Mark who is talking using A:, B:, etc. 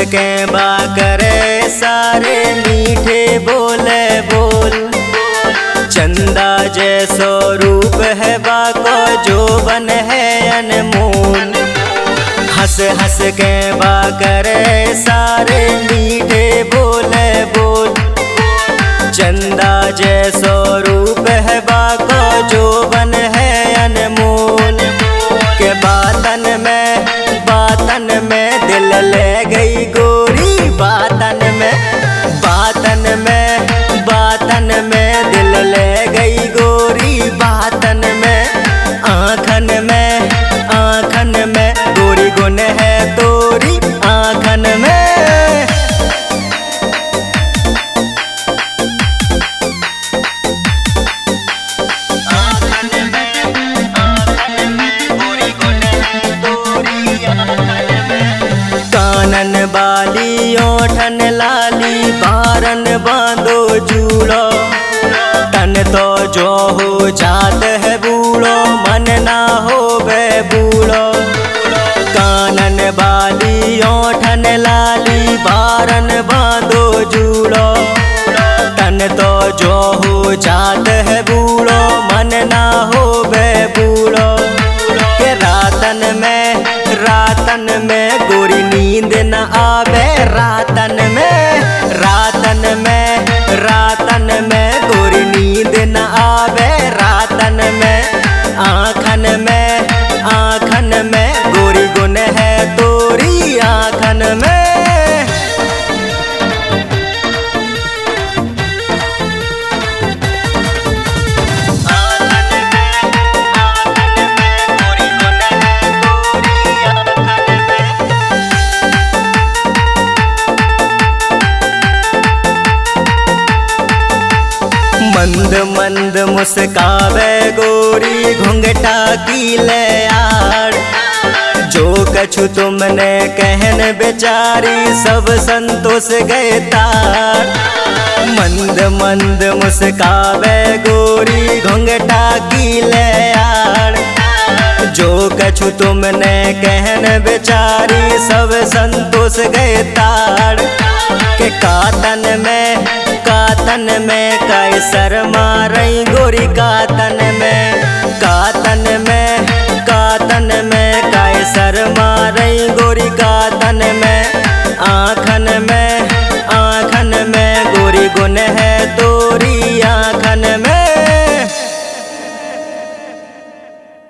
A: के बा करे सारे मीठे बोले बोल। चंदा जैसो रूप है बाको जोबन है अनमोल। हंस हंस के बा करे सारे मीठे बोले बोल। चंदा जैसो रूप है बाको जोबन है अनमोल। के बातन में दिल ले गई गोरी। बातन में दिल ले गई गोरी। बातन में आँखन में गोरी गुन है तोरी आँखन में। कानन बाली ओठन लाली बारन बांधो जूड़ो। तन तो जो हो जात है बूढ़ो मन ना हो बे बूढ़ो। कानन बाली ओठन लाली बारन बांधो जूड़ो। तन तो जो हो जात है बूढ़ो मन ना हो बे बूढ़ो। के रातन में गोरी नींद न आवे। रातन में गोरी नींद न आवे। रातन में आँखन में गोरी गुन है तोरी आँखन में। मंद मंद मुस्कावे गोरी घुंघटा की ले आड़। जो कछु तुमने कहन बेचारी सब संतोष गए तार। मंद मंद मुस्कावे गोरी घुंघटा की ले आड़। जो कछु तुमने कहन बेचारी सब संतोष गए तार। के कातन में काई शर्मा रही गोरी। कातन में